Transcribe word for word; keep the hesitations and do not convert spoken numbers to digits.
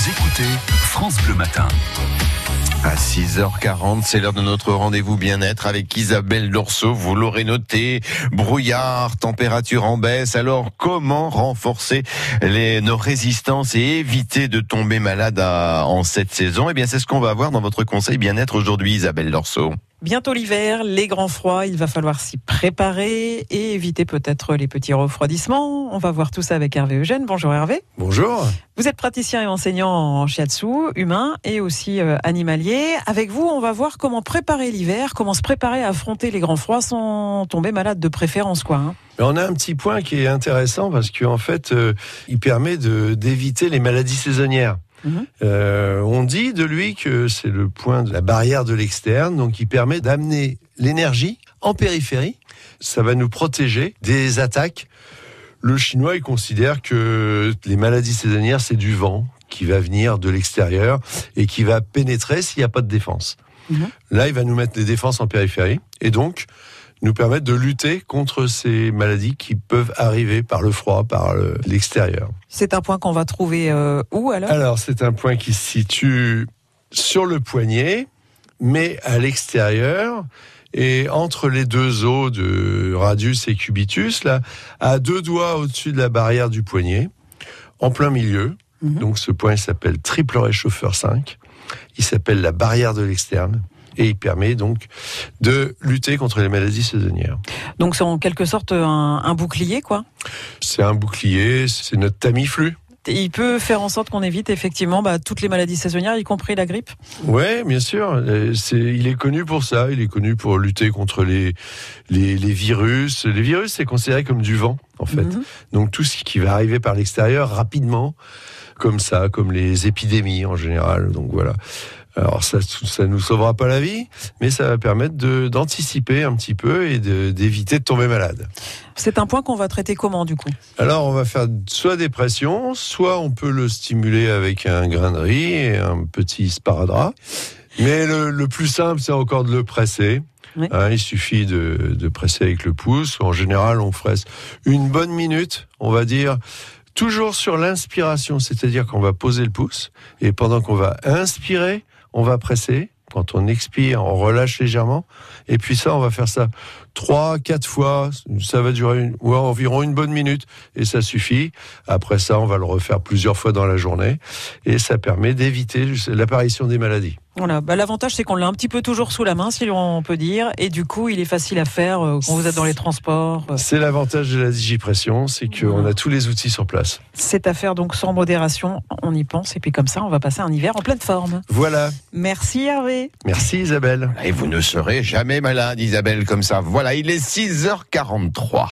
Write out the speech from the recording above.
Vous écoutez France Bleu Matin. À six heures quarante, c'est l'heure de notre rendez-vous bien-être avec Isabelle Dorso. Vous l'aurez noté, brouillard, température en baisse. Alors, comment renforcer les, nos résistances et éviter de tomber malade à, en cette saison? Eh bien, c'est ce qu'on va voir dans votre conseil bien-être aujourd'hui, Isabelle Dorso. Bientôt l'hiver, les grands froids, il va falloir s'y préparer et éviter peut-être les petits refroidissements. On va voir tout ça avec Hervé Eugène. Bonjour Hervé. Bonjour. Vous êtes praticien et enseignant en shiatsu, humain et aussi euh, animalier. Avec vous, on va voir comment préparer l'hiver, comment se préparer à affronter les grands froids sans tomber malade de préférence, quoi. Hein. On a un petit point qui est intéressant parce qu'en fait, euh, il permet de, d'éviter les maladies saisonnières. Mmh. Euh, on dit de lui que c'est le point de la barrière de l'externe, donc il permet d'amener l'énergie en périphérie. Ça va nous protéger des attaques. Le chinois, il considère que les maladies saisonnières, c'est du vent qui va venir de l'extérieur et qui va pénétrer s'il n'y a pas de défense. Mmh. Là, il va nous mettre les défenses en périphérie et donc nous permettre de lutter contre ces maladies qui peuvent arriver par le froid, par le, l'extérieur. C'est un point qu'on va trouver euh, où alors ? Alors, c'est un point qui se situe sur le poignet, mais à l'extérieur, et entre les deux os de radius et cubitus, là, à deux doigts au-dessus de la barrière du poignet, en plein milieu. Mmh. Donc, ce point il s'appelle triple réchauffeur cinq. Il s'appelle la barrière de l'externe. Et il permet donc de lutter contre les maladies saisonnières. Donc c'est en quelque sorte un, un bouclier, quoi ? C'est un bouclier, c'est notre Tamiflu. Il peut faire en sorte qu'on évite effectivement bah, toutes les maladies saisonnières, y compris la grippe ? Oui, bien sûr. C'est, il est connu pour ça. Il est connu pour lutter contre les, les, les virus. Les virus, c'est considéré comme du vent, en fait. Mm-hmm. Donc tout ce qui va arriver par l'extérieur rapidement, comme ça, comme les épidémies en général. Donc voilà. Alors ça, ça nous sauvera pas la vie, mais ça va permettre de, d'anticiper un petit peu et de, d'éviter de tomber malade. C'est un point qu'on va traiter comment du coup ? Alors on va faire soit des pressions, soit on peut le stimuler avec un grain de riz et un petit sparadrap. Mais le, le plus simple, c'est encore de le presser. Oui. Hein, il suffit de, de presser avec le pouce. En général, on ferait une bonne minute, on va dire. Toujours sur l'inspiration, c'est-à-dire qu'on va poser le pouce et pendant qu'on va inspirer, on va presser. Quand on expire, on relâche légèrement. Et puis ça, on va faire ça trois, quatre fois. Ça va durer une, ouais, environ une bonne minute. Et ça suffit. Après ça, on va le refaire plusieurs fois dans la journée. Et ça permet d'éviter l'apparition des maladies. Voilà. Bah, l'avantage, c'est qu'on l'a un petit peu toujours sous la main, si l'on peut dire. Et du coup, il est facile à faire euh, quand vous êtes dans les transports. C'est l'avantage de la digipression, c'est qu'on a tous les outils sur place. C'est à faire donc sans modération. On y pense. Et puis comme ça, on va passer un hiver en pleine forme. Voilà. Merci Hervé. Merci Isabelle. Et vous ne serez jamais malade, Isabelle, comme ça. Voilà, il est six heures quarante-trois.